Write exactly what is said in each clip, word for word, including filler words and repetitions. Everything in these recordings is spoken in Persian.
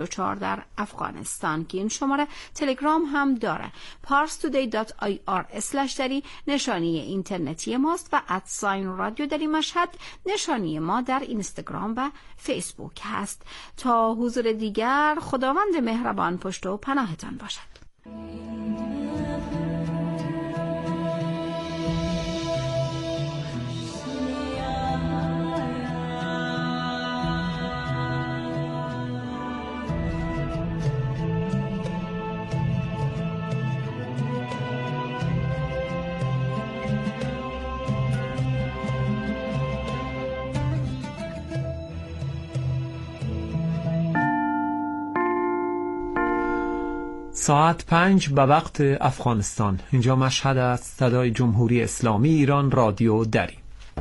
چهار در افغانستان که این شماره تلگرام هم داره. پارس تودی دات آی آر اسلش دری نشانی اینترنتی ماست و ادساین رادیو دری مشهد نشانی ما در اینستاگرام و فیسبوک هست. تا حضور دیگر، خداوند مهربان پشت و پناهتان باشد. ساعت پنج به وقت افغانستان. اینجا مشهد است. صدای جمهوری اسلامی ایران، رادیو دری.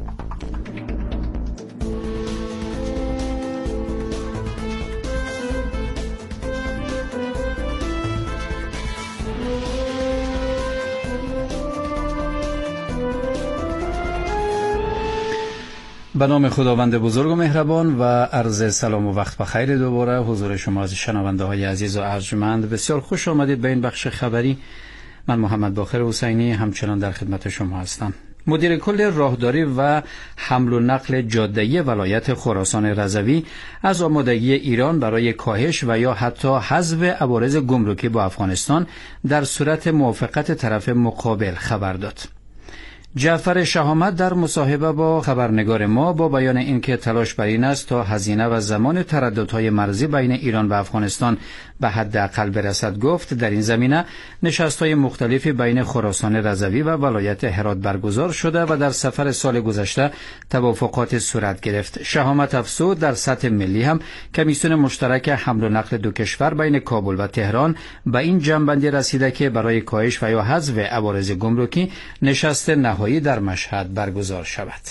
به نام خداوند بزرگ و مهربان و عرض سلام و وقت بخیر دوباره حضور شما از شنونده های عزیز و ارجمند. بسیار خوش آمدید به این بخش خبری. من محمد باقر حسینی همچنان در خدمت شما هستم. مدیر کل راهداری و حمل و نقل جاده‌ای ولایت خراسان رضوی از آمادگی ایران برای کاهش و یا حتی حذف عوارض گمرکی با افغانستان در صورت موافقت طرف مقابل خبر داد. جعفر شهامت در مصاحبه با خبرنگار ما با بیان اینکه تلاش بر این است تا هزینه و زمان ترددهای مرزی بین ایران و افغانستان به حد اقل برسد گفت در این زمینه نشست‌های مختلفی بین خراسان رضوی و ولایت هرات برگزار شده و در سفر سال گذشته توافقات صورت گرفت. شهامت افزود در سطح ملی هم کمیسیون مشترک حمل و نقل دو کشور بین کابل و تهران به این جنبندی رسیده که برای کاهش و یا حذف عوارض گمرکی نشست نهایی در مشهد برگزار شود.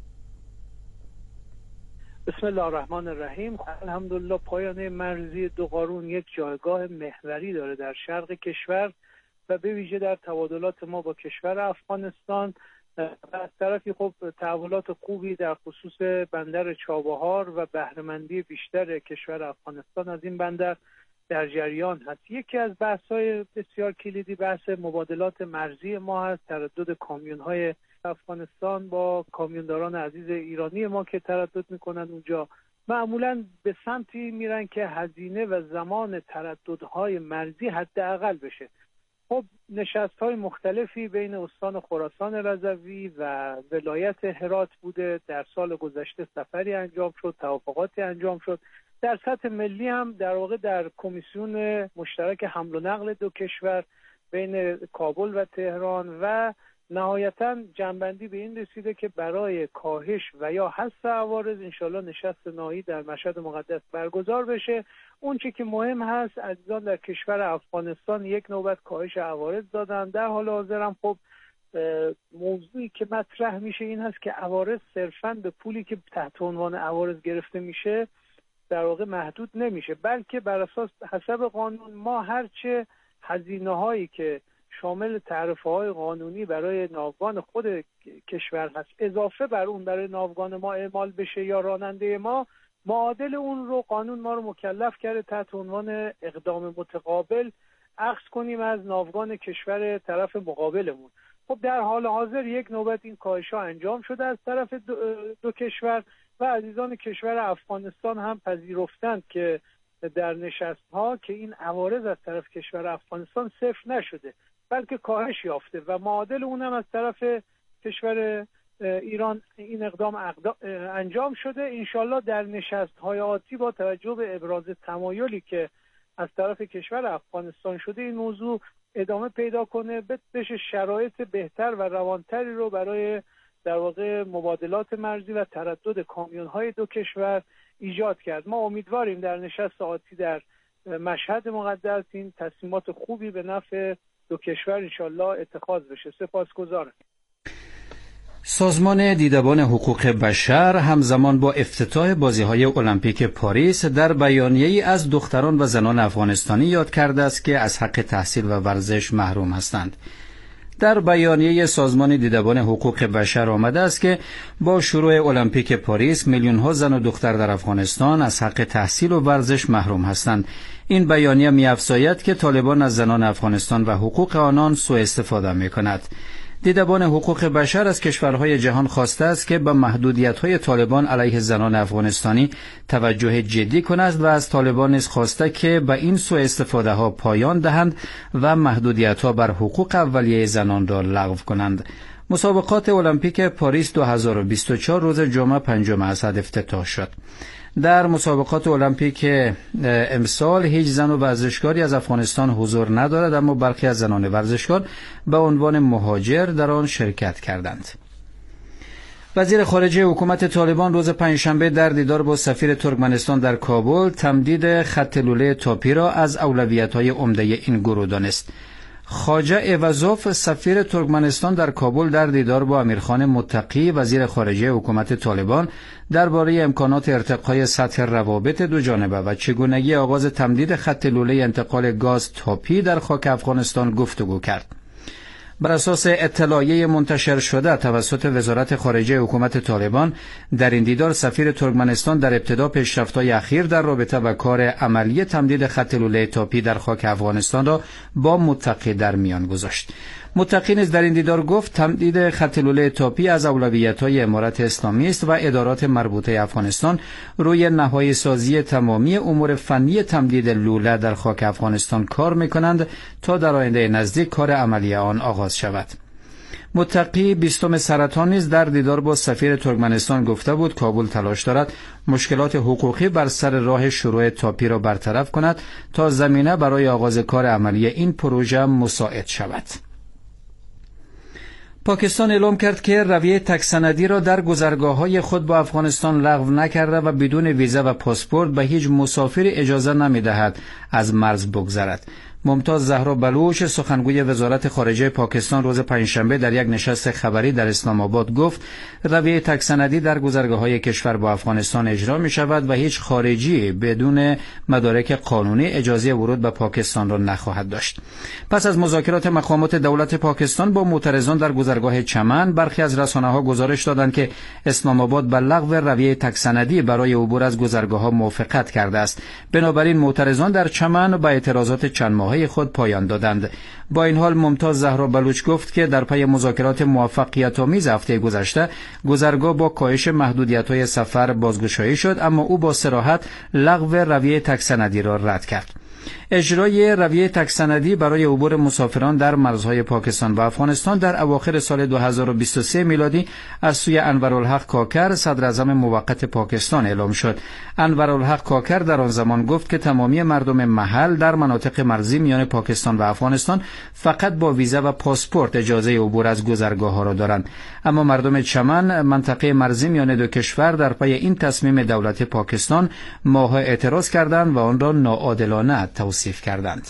بسم الله الرحمن الرحیم. الحمدلله پایان مرزی دو قارون یک جایگاه محوری داره در شرق کشور و به ویژه در تبادلات ما با کشور افغانستان. از طرفی خب تحولات خوبی در خصوص بندر چابهار و بهره‌مندی بیشتر کشور افغانستان از این بندر در جریان هست. یکی از بحث‌های بسیار کلیدی بحث مبادلات مرزی ما هست، تردد کامیون‌های افغانستان با کامیونداران عزیز ایرانی ما که تردد میکنن اونجا. معمولاً به سمتی میرن که هزینه و زمان ترددهای مرزی حداقل بشه. خب نشست‌های مختلفی بین استان خراسان رضوی و ولایت هرات بوده. در سال گذشته سفری انجام شد، توافقاتی انجام شد. در سطح ملی هم در واقع در کمیسیون مشترک حمل و نقل دو کشور بین کابل و تهران و نهایتاً جنبندی به این رسیده که برای کاهش و یا حذف عوارض انشالله نشست نهایی در مشهد مقدس برگزار بشه. اون چی که مهم هست، عزیزان در کشور افغانستان یک نوبت کاهش عوارض دادن. در حال حاضر هم خب موضوعی که مطرح میشه این هست که عوارض صرفاً به پولی که تحت عنوان عوارض گرفته میشه در واقع محدود نمیشه، بلکه بر اساس حسب قانون ما هرچه هزینه هایی که شامل تعرفه های قانونی برای ناوگان خود کشور هست اضافه بر اون برای ناوگان ما اعمال بشه یا راننده ما، معادل اون رو قانون ما رو مکلف کرده تحت عنوان اقدام متقابل اخذ کنیم از ناوگان کشور طرف مقابلمون. خب در حال حاضر یک نوبت این کاهش ها انجام شده از طرف دو, دو کشور و عزیزان کشور افغانستان هم پذیرفتند که در نشست ها که این عوارض از طرف کشور افغانستان صفر نشده بلکه کاهش یافته و معادل اونم از طرف کشور ایران این اقدام انجام شده. انشالله در نشست های آتی با توجه به ابراز تمایلی که از طرف کشور افغانستان شده این موضوع ادامه پیدا کنه، بشه شرایط بهتر و روانتری رو برای در واقع مبادلات مرزی و تردد کامیون های دو کشور ایجاد کرد. ما امیدواریم در نشست آتی در مشهد مقدس این تصمیمات خوبی به نفع دو کشور انشالله اتخاذ بشه. سپاسگزارم. سازمان دیدبان حقوق بشر همزمان با افتتاح بازی‌های المپیک پاریس در بیانیه‌ای از دختران و زنان افغانستانی یاد کرده است که از حق تحصیل و ورزش محروم هستند. در بیانیه سازمان دیدبان حقوق بشر آمده است که با شروع المپیک پاریس میلیون‌ها زن و دختر در افغانستان از حق تحصیل و ورزش محروم هستند. این بیانیه می‌افزاید که طالبان از زنان افغانستان و حقوق آنان سوء استفاده می‌کند. دیدبان حقوق بشر از کشورهای جهان خواسته است که به محدودیت‌های طالبان علیه زنان افغانستانی توجه جدی کند و از طالبان نیز خواسته که به این سوء استفاده‌ها پایان دهند و محدودیت‌ها بر حقوق اولیه زنان را لغو کنند. مسابقات المپیک پاریس دو هزار و بیست و چهار روز جمعه پنجم اسد افتتاح شد. در مسابقات المپیک امسال هیچ زن و ورزشکاری از افغانستان حضور ندارد، اما برخی از زنان ورزشکار به عنوان مهاجر در آن شرکت کردند. وزیر خارجه حکومت طالبان روز پنجشنبه در دیدار با سفیر ترکمنستان در کابل تمدید خط لوله تاپی را از اولویت‌های عمده این گروه دانست. خواجه ایوازوف سفیر ترکمنستان در کابل در دیدار با امیرخان متقی وزیر خارجه حکومت طالبان درباره امکانات ارتقای سطح روابط دو جانبه و چگونگی آغاز تمدید خط لوله انتقال گاز تاپی در خاک افغانستان گفتگو کرد. بر اساس اطلاعیه منتشر شده توسط وزارت خارجه حکومت طالبان در این دیدار سفیر ترکمنستان در ابتدا پیشرفت‌های اخیر در رابطه و کار عملی تمدید خط لوله تاپی در خاک افغانستان را با متقی در میان گذاشت. متقی نیز در این دیدار گفت تمدید خط لوله تاپی از اولویت‌های امارت اسلامی است و ادارات مربوطه افغانستان روی نهایی سازی تمامی امور فنی تمدید لوله در خاک افغانستان کار می‌کنند تا در آینده نزدیک کار عملی آن آغاز شود. متقی بیستم سرطان نیز در دیدار با سفیر ترکمنستان گفته بود کابل تلاش دارد مشکلات حقوقی بر سر راه شروع تاپی را برطرف کند تا زمینه برای آغاز کار عملی این پروژه مساعد شود. پاکستان اعلام کرد که رویه تک‌سندی را در گذرگاه‌های خود با افغانستان لغو نکرده و بدون ویزا و پاسپورت به هیچ مسافری اجازه نمی‌دهد از مرز بگذرد. ممتاز زهرا بلوچ سخنگوی وزارت خارجه پاکستان روز پنجشنبه در یک نشست خبری در اسلام آباد گفت رویه تک‌سندی در گذرگاه‌های کشور با افغانستان اجرا می‌شود و هیچ خارجی بدون مدارک قانونی اجازه ورود به پاکستان را نخواهد داشت. پس از مذاکرات مقامات دولت پاکستان با معترضان در گذرگاه چمن، برخی از رسانه‌ها گزارش دادند که اسلام آباد به لغو رویه تک‌سندی برای عبور از گذرگاه‌ها موافقت کرده است. بنابراین معترضان در چمن با اعتراضات چند ماه خود پایان دادند. با این حال ممتاز زهرا بلوچ گفت که در پی مذاکرات موفقیت آمیز هفته گذشته گذرگاه با کاهش محدودیت‌های سفر بازگشایی شد، اما او با صراحت لغو رویه تک‌سندی را رد کرد. اجرای رویه تک‌سندی برای عبور مسافران در مرزهای پاکستان و افغانستان در اواخر سال دو هزار و بیست و سه میلادی از سوی انورالحق کاکر صدر اعظم موقت پاکستان اعلام شد. انورالحق کاکر در آن زمان گفت که تمامی مردم محل در مناطق مرزی میان پاکستان و افغانستان فقط با ویزا و پاسپورت اجازه عبور از گذرگاه‌ها را دارند، اما مردم چمن منطقه مرزی میان دو کشور در پی این تصمیم دولت پاکستان ماه‌ها اعتراض کردند و آن را ناعادلانه توصیف کردند.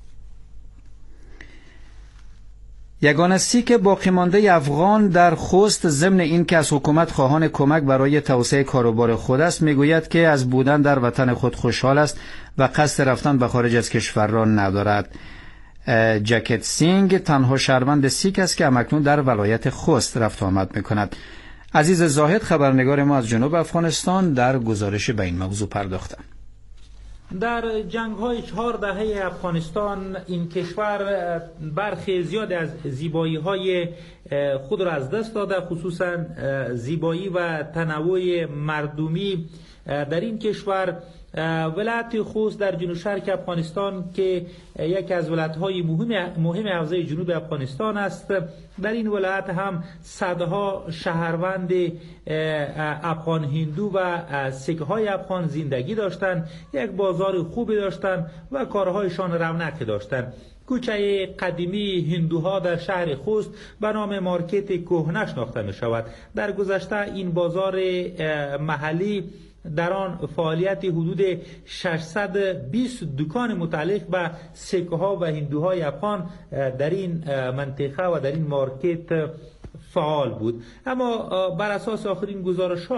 یگانه سیک باقی مانده افغان در خوست ضمن این که از حکومت خواهان کمک برای توسعه کاروبار خود است میگوید که از بودن در وطن خود خوشحال است و قصد رفتن به خارج از کشور را ندارد. جکت سینگ تنها شهروند سیک است که همکنون در ولایت خوست رفت آمد میکند. عزیز زاهد خبرنگار ما از جنوب افغانستان در گزارش به این موضوع پرداخته. در جنگ‌های چهار دهه افغانستان این کشور برخی زیاد از زیبایی‌های خود را از دست داده، خصوصا زیبایی و تنوع مردمی در این کشور. ولایت خوست در جنوب شرق افغانستان که یکی از ولایت‌های مهم مهم حوزه جنوب افغانستان است، در این ولایت هم صدها شهروند افغان هندو و سیک‌های افغان زندگی داشتند، یک بازار خوبی داشتند و کارهایشان رونق داشتند. کوچه قدیمی هندوها در شهر خوست به نام مارکت کهنه شناخته می شود. در گذشته این بازار محلی در آن فعالیت حدود ششصد و بیست دکان متعلق به سکه ها و هندوهای افغان در این منطقه و در این مارکت فعال بود. اما بر اساس آخرین گزارش ها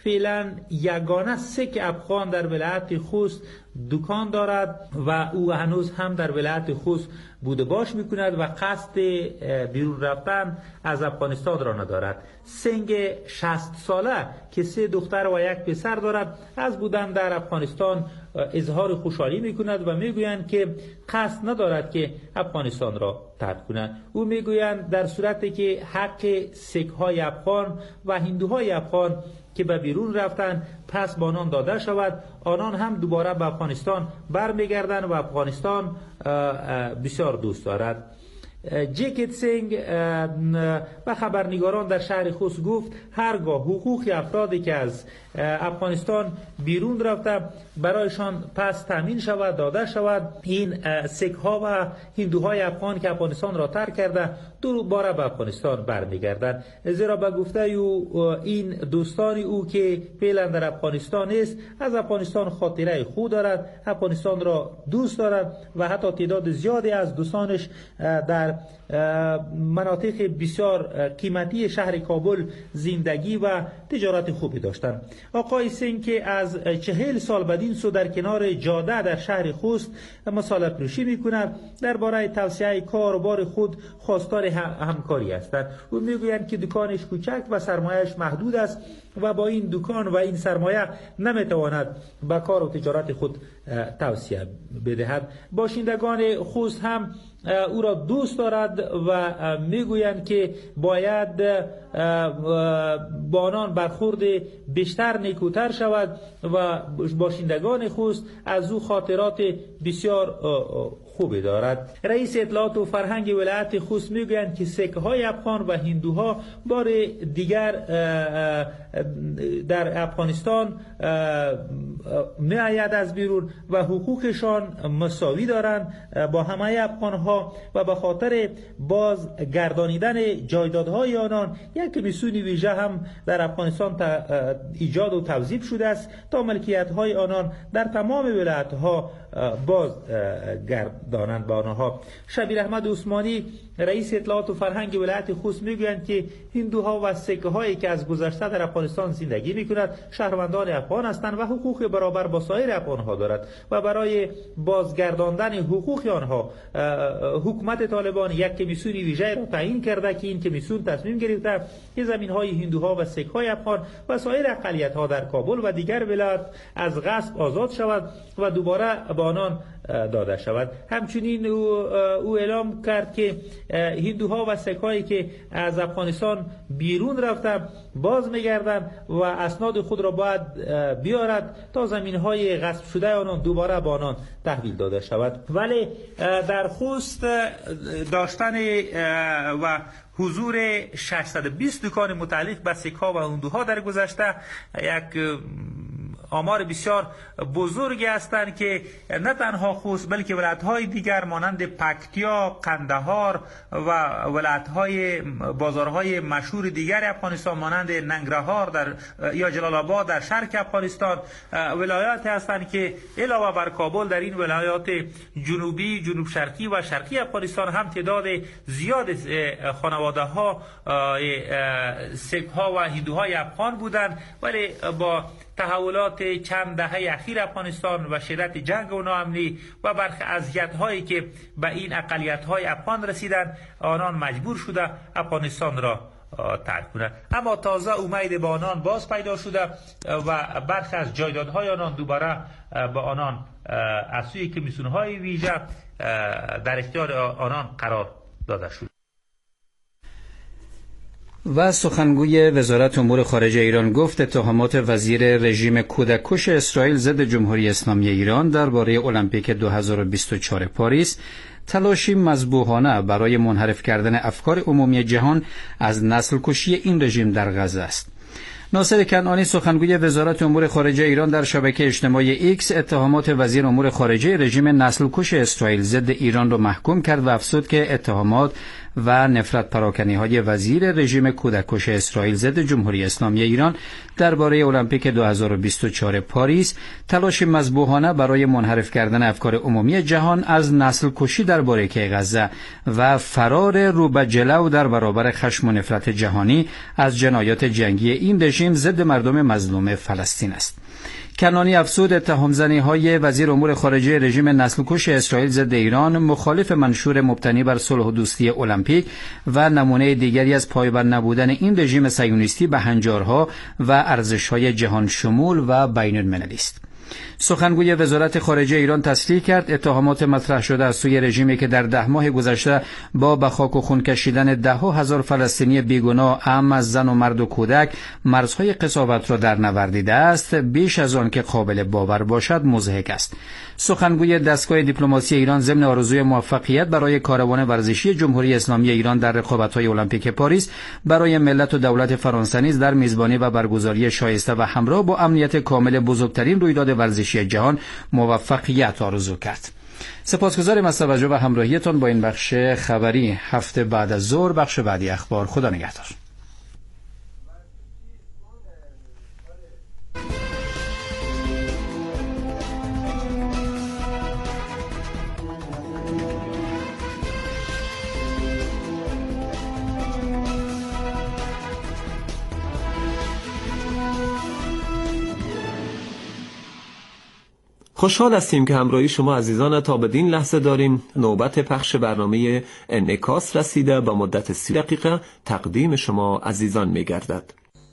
فعلا یگانه سک افغان در ولایت خوست دکان دارد و او هنوز هم در ولایت خوست بوده باش میکند و قصد بیرون رفتن از افغانستان را ندارد. سنگ شصت ساله که سه دختر و یک پسر دارد از بودن در افغانستان اظهار خوشحالی میکند و میگویند که قصد ندارد که افغانستان را ترک کند. او میگویند در صورتی که حق سیک های افغان و هندوهای افغان که به بیرون رفتن پس به آنان داده شود، آنان هم دوباره به افغانستان برمیگردند و افغانستان بسیار دوست دارد. جیکت سینگ و خبرنگاران در شهر خوست گفت هرگاه حقوق افرادی که از افغانستان بیرون رفته برایشان پس تامین شود داده شود، این سیک ها و هندوهای افغان که افغانستان را ترک کرده دوباره به افغانستان برمیگردند. زیرا به گفته او این دوستان او که فعلا در افغانستان است از افغانستان خاطره خود دارد، افغانستان را دوست دارد و حتی تعداد زیادی از دوستانش در مناطق بسیار قیمتی شهر کابل زندگی و تجارت خوبی داشتند. آقای سینگ که از چهل سال بدین سو در کنار جاده در شهر خوست مسائل پروشی میکند، درباره توسعه کاروبار خود خواستار همکاری هستند. او میگویند که دکانش کوچک و سرمایه‌اش محدود است و با این دکان و این سرمایه نمیتواند به کار و تجارت خود توسعه بدهد. باشندگان خوست هم او را دوست دارد و میگویند که باید با آنان برخورد بیشتر نیکوتر شود و باشندگان خوست از او خاطرات بسیار خوبی دارد. رئیس اطلاعات و فرهنگ ولایت خوست میگویند که سکه های افغان و هندوها بار دیگر در افغانستان میآید از بیرون و حقوقشان مساوی دارند با همه افغانها و به خاطر بازگردانیدن جایدادهای آنان یک کمیسیون ویژه هم در افغانستان ایجاد و توظیف شده است تا ملکیت‌های آنان در تمام ولایت‌ها بازگردانند به آنها. شبیر احمد عثمانی رئیس اطلاعات و فرهنگ ولایت خوست میگویند که هندوها و سکه هایی که از گذشته در افغانستان زندگی میکنند شهروندان افغان هستند و حقوق برابر با سایر افغانها دارد و برای بازگرداندن حقوق آنها حکومت طالبان یک کمیسیون ویژه را تعیین کرده که این کمیسیون تصمیم گرفته که زمین‌های هندوها و سکه های افغان و سایر اقلیت‌ها در کابل و دیگر ولایات از غصب آزاد شود و دوباره به آنان داده شود. همچنین او, او اعلام کرد که هندوها و سکه‌هایی که از افغانستان بیرون رفته باز میگردند و اسناد خود را باید بیارد تا زمین‌های غصب شده آنان دوباره به آنان تحویل داده شود. ولی در خوست داشتن و حضور ششصد و بیست دکان متعلق به سکه‌ها و هندوها در گذشته یک آمار بسیار بزرگی هستند که نه تنها خوست بلکه ولایت‌های دیگر مانند پکتیا، قندهار و ولایت‌های بازارهای مشهور دیگر افغانستان مانند ننگرهار در یا جلال آباد در شرق افغانستان ولایات هستند که علاوه بر کابل در این ولایات جنوبی، جنوب شرقی و شرقی افغانستان هم تعداد زیاد خانواده‌ها سک‌ها و هندوهای افغان بودند، ولی با تحولات چند دهه اخیر افغانستان و شدت جنگ و ناامنی و برخی اذیت‌هایی که به این اقلیت‌های افغان رسیدند آنان مجبور شده افغانستان را ترک کنند. اما تازه امید به آنان باز پیدا شده و برخی از جایدادهای آنان دوباره به آنان از سوی کمیسیون‌های ویژه در اختیار آنان قرار داده شد. و سخنگوی وزارت امور خارجه ایران گفت اتهامات وزیر رژیم کودککش اسرائیل ضد جمهوری اسلامی ایران درباره المپیک دو هزار و بیست و چهار پاریس تلاشی مذبوحانه برای منحرف کردن افکار عمومی جهان از نسل کشی این رژیم در غزه است. ناصر کنعانی سخنگوی وزارت امور خارجه ایران در شبکه اجتماعی ایکس اتهامات وزیر امور خارجه رژیم نسل کش اسرائیل ضد ایران را محکوم کرد و افزود که اتهامات و نفرت پراکنی های وزیر رژیم کودککش اسرائیل ضد جمهوری اسلامی ایران درباره المپیک دو هزار و بیست و چهار پاریس تلاش مذبوحانه برای منحرف کردن افکار عمومی جهان از نسل کشی درباره غزه و فرار رو به جلو در برابر خشم و نفرت جهانی از جنایات جنگی این رژیم رژیم ضد مردم مظلوم فلسطین است. کنانی افزود اتهام زنی های وزیر امور خارجه رژیم نسل‌کش اسرائیل ضد ایران مخالف منشور مبتنی بر صلح و دوستی المپیک و نمونه دیگری از پایبند نبودن این رژیم صهیونیستی به هنجارها و ارزش‌های جهان شمول و بین‌المللی است. سخنگوی وزارت خارجه ایران تصریح کرد اتهامات مطرح شده از سوی رژیمی که در ده ماه گذشته با به خاک و خون کشیدن ده ها هزار فلسطینی بیگناه اعم از زن و مرد و کودک مرزهای قساوت را در نوردیده است، بیش از آن که قابل باور باشد مضحک است. سخنگوی دستگاه دیپلماسی ایران ضمن آرزوی موفقیت برای کاروان ورزشی جمهوری اسلامی ایران در رقابت‌های المپیک پاریس برای ملت و دولت فرانسه نیز در میزبانی و برگزاری شایسته و همراه با امنیت کامل بزرگترین رویداد ورزشی جهان موفقیت آرزو کرد. سپاسگزارم از توجه و همراهیتان با این بخش خبری هفته بعد از ظهر. بخش بعدی اخبار. خدا نگهدار. خوشحال هستیم که همراهی شما عزیزان تا بدین لحظه داریم. نوبت پخش برنامه انعکاس رسیده. با مدت سی دقیقه تقدیم شما عزیزان می گردد.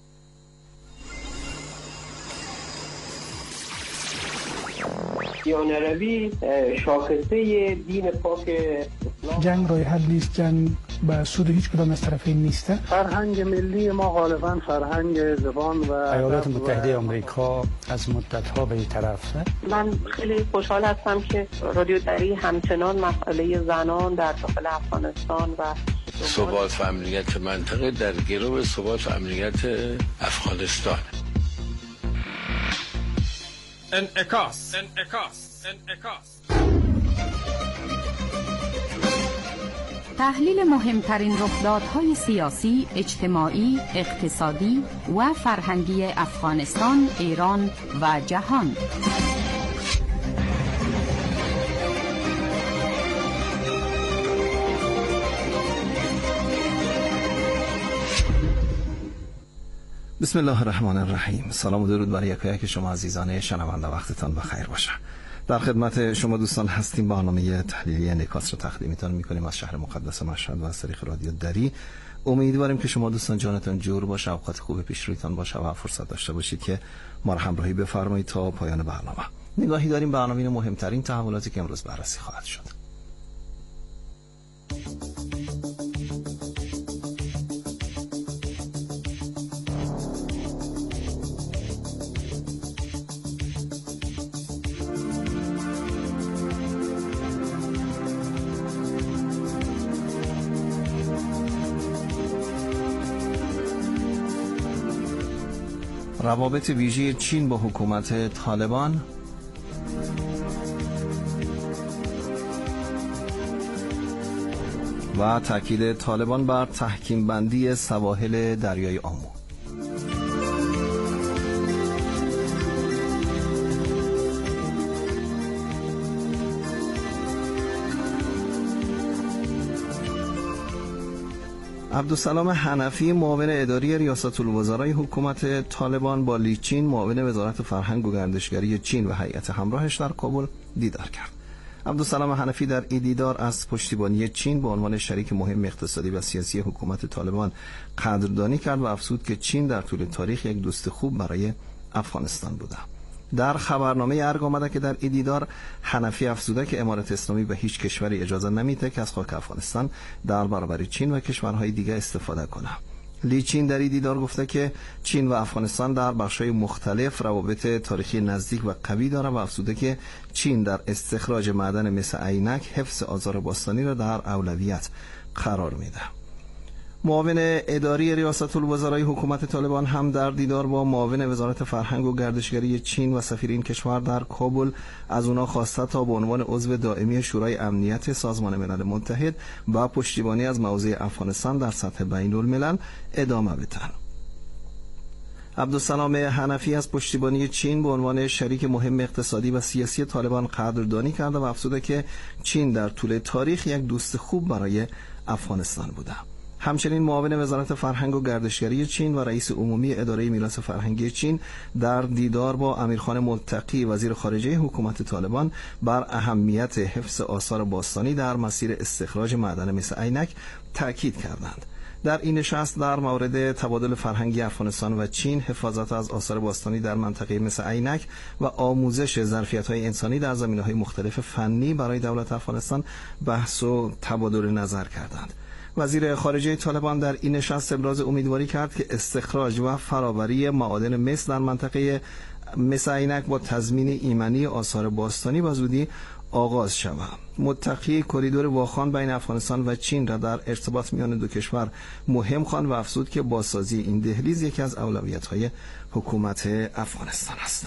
دیانروی شاخصه دین پاک اسلام. جنگ راه حل نیست، جنگ به سود هیچ کدام از طرفین نیست. فرهنگ ملی ما غالبا فرهنگ زبان و ایالات متحده آمریکا از مدت‌ها به این طرف. من خیلی خوشحال هستم که رادیو دری همچنان مسئله زنان در داخل افغانستان و ثبات و امنیت منطقه در گرو ثبات و امنیت افغانستان. انعکاس انعکاس انعکاس تحلیل مهمترین رخدادهای سیاسی، اجتماعی، اقتصادی و فرهنگی افغانستان، ایران و جهان. بسم الله الرحمن الرحیم. سلام و درود بر یکایک شما عزیزان شنونده، وقتتان بخیر باشه. در خدمت شما دوستان هستیم. برنامه تحلیلی انعکاس رو تقدیمتان میکنیم از شهر مقدس مشهد و از طریق رادیو دری. امیدواریم که شما دوستان جانتان جور باشه، اوقات خوب پیش رویتان باشه و فرصت داشته باشید که ما را همراهی بفرمایید تا پایان برنامه. نگاهی داریم به عناوین مهمترین تحولاتی که امروز بررسی خواهد شد. روابط ویژه چین با حکومت طالبان، و تاکید طالبان بر تحکیم بندی سواحل دریای آمو. عبدالسلام حنفی معاون اداری ریاست الوزرای حکومت طالبان با لی چین معاون وزارت فرهنگ و گردشگری چین و هیئت همراهش در کابل دیدار کرد. عبدالسلام حنفی در این دیدار از پشتیبانی چین به عنوان شریک مهم اقتصادی و سیاسی حکومت طالبان قدردانی کرد و افزود که چین در طول تاریخ یک دوست خوب برای افغانستان بوده. در خبرنامه ارگ آمده که در این دیدار حنفی افزوده که امارت اسلامی به هیچ کشوری اجازه نمیده که از خاک افغانستان در برابر چین و کشورهای دیگه استفاده کنه. لی چین در این دیدار گفته که چین و افغانستان در بخش‌های مختلف روابط تاریخی نزدیک و قوی داره و افزوده که چین در استخراج معدن مثل عینک حفظ آثار باستانی را در اولویت قرار میده. معاون اداری ریاست الوزرای حکومت طالبان هم در دیدار با معاون وزارت فرهنگ و گردشگری چین و سفیر این کشور در کابل از اونا خواسته تا به عنوان عضو دائمی شورای امنیت سازمان ملل متحد و پشتیبانی از موضوع افغانستان در سطح بین الملل ادامه بدن. عبدالسلام حنفی از پشتیبانی چین به عنوان شریک مهم اقتصادی و سیاسی طالبان قدردانی کرده و افزوده که چین در طول تاریخ یک دوست خوب برای افغانستان بوده. همچنین معاون وزارت فرهنگ و گردشگری چین و رئیس عمومی اداره میراث فرهنگی چین در دیدار با امیرخان ملتقی وزیر خارجه حکومت طالبان بر اهمیت حفظ آثار باستانی در مسیر استخراج معدن مس عینک تاکید کردند. در این نشست در مورد تبادل فرهنگی افغانستان و چین، حفاظت از آثار باستانی در منطقه مس عینک و آموزش ظرفیت‌های انسانی در زمینه‌های مختلف فنی برای دولت افغانستان بحث و تبادل نظر کردند. وزیر خارجه طالبان در این نشست ابراز امیدواری کرد که استخراج و فرآوری معادن مس در منطقه مس عینک با تضمین ایمنی آثار باستانی و زودی آغاز شود. متقی کریدور واخوان بین افغانستان و چین را در ارتباط میان دو کشور مهم خواند و افزود که بازسازی این دهلیز یکی از اولویت‌های حکومت افغانستان است.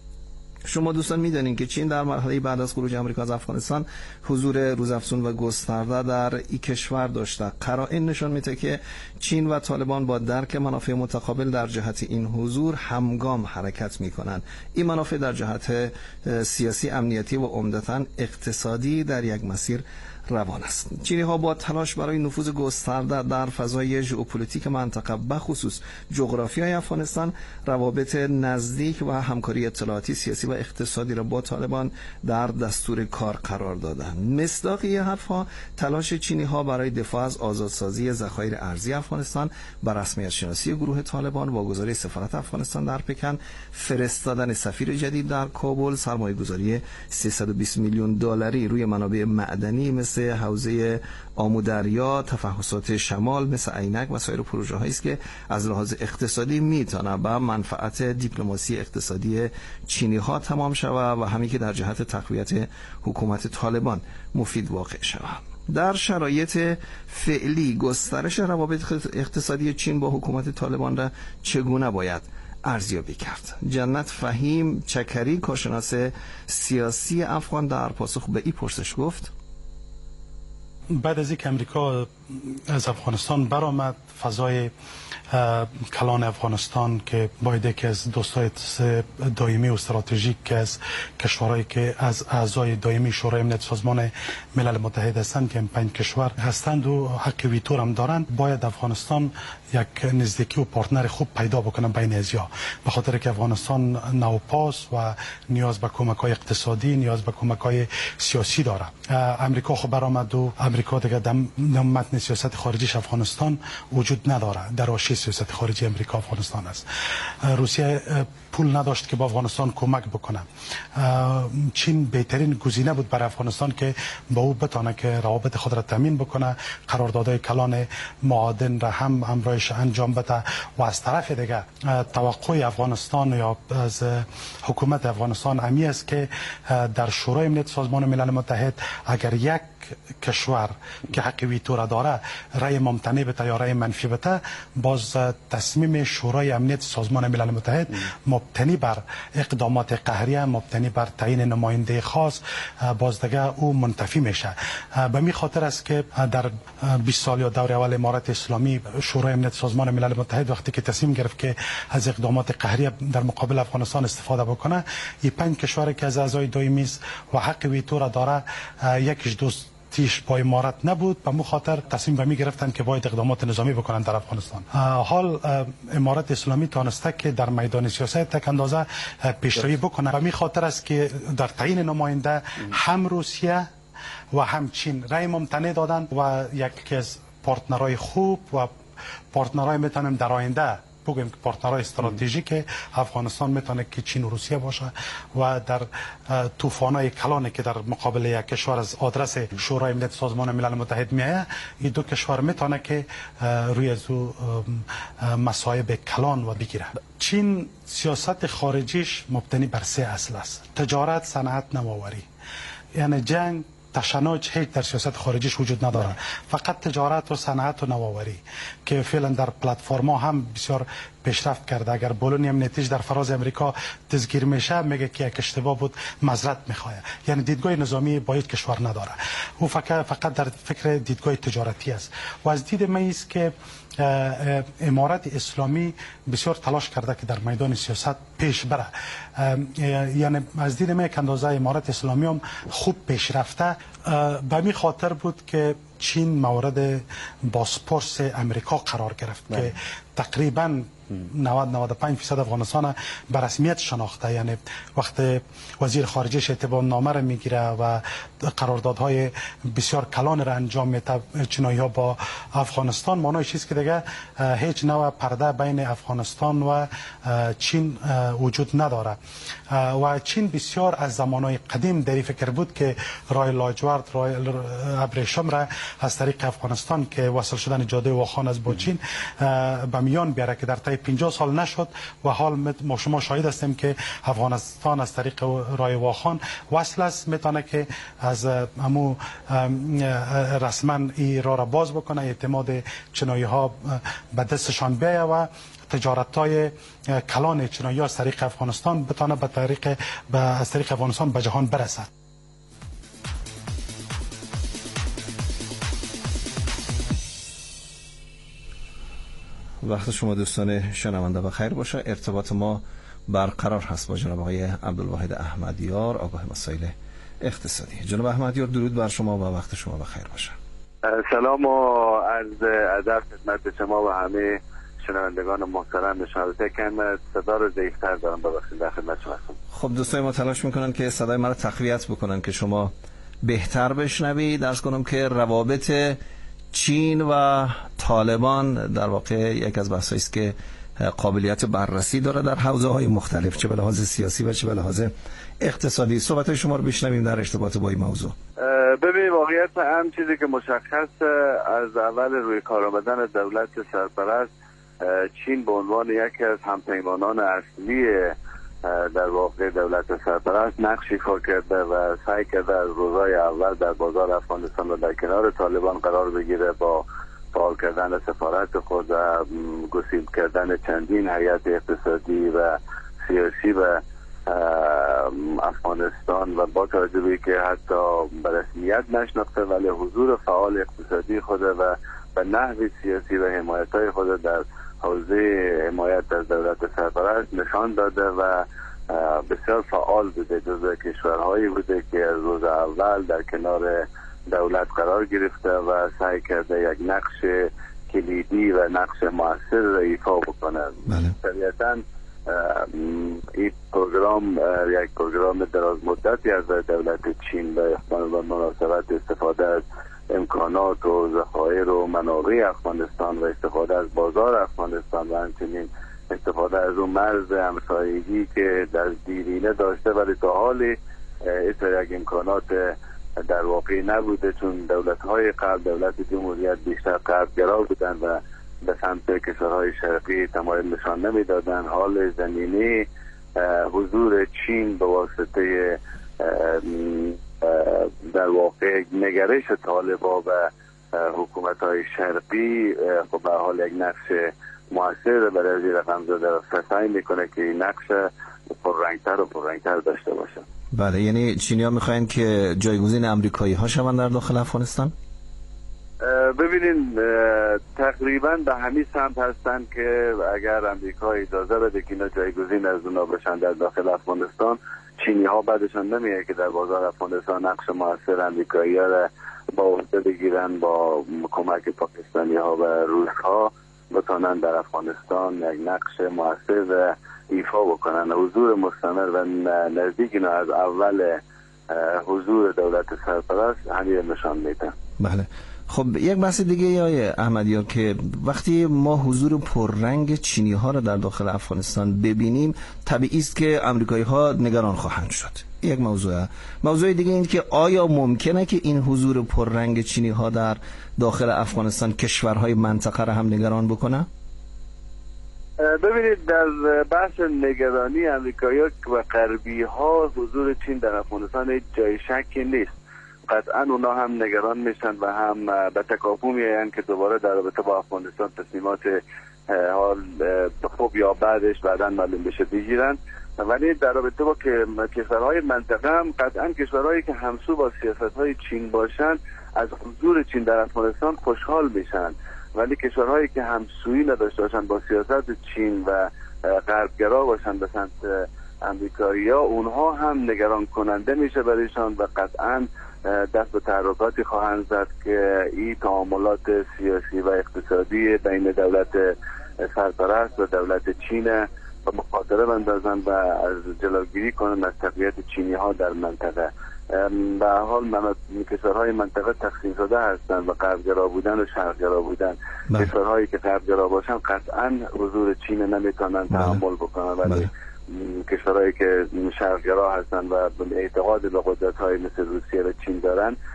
شما دوستان می‌دانید که چین در مرحله بعد از خروج آمریکا از افغانستان حضور روزافزون و گسترده در این کشور داشته. قرائن نشان میده که چین و طالبان با درک منافع متقابل در جهت این حضور همگام حرکت می‌کنند. این منافع در جهت سیاسی، امنیتی و عمدتاً اقتصادی در یک مسیر روان است. چینی ها با تلاش برای نفوذ گسترده در فضای ژئوپلیتیک منطقه به خصوص جغرافیای افغانستان روابط نزدیک و همکاری اطلاعاتی، سیاسی و اقتصادی را با طالبان در دستور کار قرار دادند. مصداق این حرفها تلاش چینی ها برای دفاع از آزادسازی ذخایر ارزی افغانستان، بر رسمیت شناسی گروه طالبان، واگذاری سفارت افغانستان در پکن، فرستادن سفیر جدید در کابل، سرمایه‌گذاری سیصد و بیست میلیون دلاری روی منابع معدنی مثل حوزه آمودریا، تفحصات شمال مثل عینک و سایر پروژه هایی است که از لحاظ اقتصادی میتونه به منفعت دیپلماسی اقتصادی چینی ها تمام شود و همین که در جهت تقویت حکومت طالبان مفید واقع شود. در شرایط فعلی گسترش روابط اقتصادی چین با حکومت طالبان را چگونه باید ارزیابی کرد؟ جنت فهیم چکری، کارشناس سیاسی افغان، در پاسخ به این پرسش گفت: بعد از اینکه امریکا از افغانستان برآمد، فضای کلان افغانستان که باید یکی از دوستای دائمی و استراتژیک از کشورهایی که از اعضای دائمی شورای امنیت سازمان ملل متحد هستند که پنج کشور هستند و حق ویتو هم دارند، باید افغانستان یک نزدیکی و پارتنر خوب پیدا بکنه بین ازیا، به خاطر که افغانستان نوپاس و نیاز به کمک‌های اقتصادی، نیاز به کمک‌های سیاسی داره. امریکا خب برآمد و امریکا دیگه در متن سیاست خارجیش افغانستان وجود نداره، در حاشیه سیاست خارجی امریکا افغانستان است. روسیه پول نداشت که با افغانستان کمک بکنه. چین بهترین گزینه بود برای افغانستان که با او بتونه که روابط خود را تامین بکنه، قراردادهای کلان معادن را هم همراهش انجام بده و از طرف دیگه توقع افغانستان یا از حکومت افغانستان همی است که در شورای امنیت سازمان ملل متحد اگر یک کشور که حق ویتو را داره رای ممتنع بده یا رای منفی بده، باز تصمیم شورای امنیت سازمان ملل متحد مبتنی بر اقدامات قهریه، مبتنی بر تعیین نماینده خاص، باز دیگه او منتفی میشه. به می خاطر است که در بیست سال یا دور اول امارت اسلامی شورای امنیت سازمان ملل متحد وقتی که تصمیم گرفت که از اقدامات قهریه در مقابل افغانستان استفاده بکنه، این پنج کشور که از اعضای دائمی است و حق ویتو را داره، یکیش دوست تیش با امارت نبود، به مخاطر تصمیم به می گرفتن که باید اقدامات نظامی بکنن در افغانستان. حال امارت اسلامی تانسته که در میدان سیاست تک اندازه پیشروی بکنه، به می خاطر است که در تعیین نماینده هم روسیه و هم چین رای ممتنع دادن و یکی از پارتنرهای خوب و پارتنرهای میتونیم در آینده بگویم که پارتنرهای استراتژیک افغانستان میتونه که چین و روسیه باشه و در طوفانای کلانی که در مقابل یک کشور از آدرس شورای امنیت سازمان ملل متحد میایه، این دو کشور میتونه که روی از مصائب کلان و بگیره. چین سیاست خارجیش مبتنی بر سه اصل است: تجارت، صنعت، نوآوری. یعنی جنگ، تشنج هیچ در سیاست خارجیش وجود نداره، فقط تجارت و صنعت و نوآوری که فعلا در پلتفرما هم بسیار پیشرفت کرده. اگر بالونی امنیتیش در فراز امریکا تذکیر میشه، میگه که یک اشتباه بود، معذرت میخواد. یعنی دیدگاه نظامی با هیچ کشور نداره، او فقط فقط در فکر دیدگاه تجارتی است و از دید من است که امارت اسلامی بسیار تلاش کرده که در میدان سیاست پیش بره. یعنی از دید من که اندازه امارت اسلامی هم خوب پیش رفته. به می خاطر بود که چین مورد بازپرس امریکا قرار گرفت که تقریبا نود تا نود و پنج درصد افغانستان به رسمیت شناخته. یعنی وقت وزیر خارجه اعتبار نامه را میگیره و قراردادهای بسیار کلان را انجام میده چینایی ها با افغانستان، معنای چیز که دیگه هیچ نوع پرده بین افغانستان و چین وجود نداره. و چین بسیار از زمانهای قدیم در فکر بود که راه لاجورد، راه ابریشم را از طریق افغانستان که وصل شدن جاده واخان از با چین به میان بیاره که در طی پنجاه سال نشد و حال ما شما شاهد هستیم که افغانستان از طریق راه واخان وصل است، میتونه که از همو رسما این راه را باز بکنه، اعتماد چینایی ها به دستشان بیایه و تجارت های کلان چینایی ها از طریق افغانستان بتونه به طریق به از طریق افغانستان به جهان برسد. وقت شما دوستان شنونده بخیر باشه. ارتباط ما برقرار هست با جناب آقای عبدالواحد احمدیار، آگاه مسائل اقتصادی. جناب احمدیار درود بر شما و وقت شما بخیر باشه. سلام و عرض ادب خدمت شما و همه شنوندگان محترم. شنونده کم صدا رو ضعیف‌تر دارم، ببخشید در خدمت شما هستم. خب دوستان ما تلاش میکنن که صدای ما رو تقویت بکنن که شما بهتر بشنوید. درس کنم که روابط چین و طالبان در واقع یک از بحثایی است که قابلیت بررسی داره در حوزه‌های مختلف، چه به لحاظ سیاسی و چه به لحاظ اقتصادی. صحبت شما رو بشنویم در ارتباط با این موضوع. ببین واقعیت هم چیزی که مشخص از اول روی کار آمدن دولت سرپرست چین به عنوان یکی از همپیمانان اصلی در واقع دولت سرپرست نقش ایفا کرده و سعی کرده از روزهای اول در بازار افغانستان و در کنار طالبان قرار بگیره، با فعال کردن سفارت خود و گسیل کردن چندین هیئت اقتصادی و سیاسی و افغانستان و با توجه به که حتی به رسمیت نشناخته ولی حضور فعال اقتصادی خود و به نحو سیاسی و حمایت‌های خود در حوزه حمایت از دولت سرپرست نشان داده و بسیار فعال بوده. جزو کشورهایی بوده که از روز اول در کنار دولت قرار گرفته و سعی کرده یک نقش کلیدی و نقش مؤثر را ایفا بکنه. طبیعتاً این پروگرام یک پروگرام دراز مدتی از دولت چین به مناسبت استفاده از امکانات و ذخایر و منابع افغانستان و استفاده از بازار افغانستان و همچنین استفاده از اون مرز همسایگی که در دیرینه داشته ولی تا حالی این یک امکانات در واقع نبوده، چون دولت‌های قبل دولت جمهوریت بیشتر غربگرا بودن و به سمت کشورهای شرقی تمایل نشان نمیدادن. حال زمینی حضور چین به واسطه در واقع نگرش طالبان و حکومت‌های شرقی خب به حال یک نقش مؤثر برای از این رقم زده را سعی میکنه که این نقش پررنگتر و پررنگتر داشته باشه. بله، یعنی چینی‌ها میخواین که جایگزین امریکایی ها شوند در داخل افغانستان؟ ببینین تقریبا به همین سمت هستن که اگر امریکا اجازه بده که اینا جایگزین از اونا بشن در داخل افغانستان، چینی ها بعدشان نمیه که در بازار افغانستان نقش موثر امریکایی ها را با عهده بگیرن، با کمک پاکستانی ها و روس ها بتانن در افغانستان یک نقش موثر ایفا بکنن. حضور مستمر و نزدیک اینا از اول حضور دولت سرپرست همین نشان میده. بله. خب یک بحث دیگه یا احمدیار که وقتی ما حضور پررنگ چینی ها را در داخل افغانستان ببینیم طبیعی است که امریکایی ها نگران خواهند شد. یک موضوع. موضوع دیگه این که آیا ممکنه که این حضور پررنگ چینی ها در داخل افغانستان کشورهای منطقه را هم نگران بکنه؟ ببینید در بحث نگرانی امریکایی و غربی ها حضور چین در افغانستان جای شکی نیست. قطعا اونا هم نگران میشن و هم به تکاپو میاین که دوباره در رابطه با افغانستان تصمیمات حال خوب یا بعدش بعداً معلوم بشه بگیرن. ولی در رابطه با کشورهای منطقه هم قطعا کشورهایی که همسو با سیاست‌های چین باشن از حضور چین در افغانستان خوشحال میشن ولی کشورهایی که همسویی نداشته باشن با سیاست چین و غربگرا باشن به سمت امریکایی‌ها، اونها هم نگران کننده میشه برایشان و قطعاً دست به تحرکاتی خواهند زد که این تعاملات سیاسی و اقتصادی بین دولت سرپرست و دولت چین و مخاطره بندازن و از جلوگیری کنن از تقویت چینی ها در منطقه. به هر حال کشورهای منطقه تقسیم شده هستند و غربگرا بودن و شرقگرا بودن. کشورهایی که غربگرا باشن قطعا حضور چین نمیتونن تحمل بکنن، ولی کشورهایی که شرقگرا هستن و اعتقاد به قدرت‌های مثل روسیه و چین دارن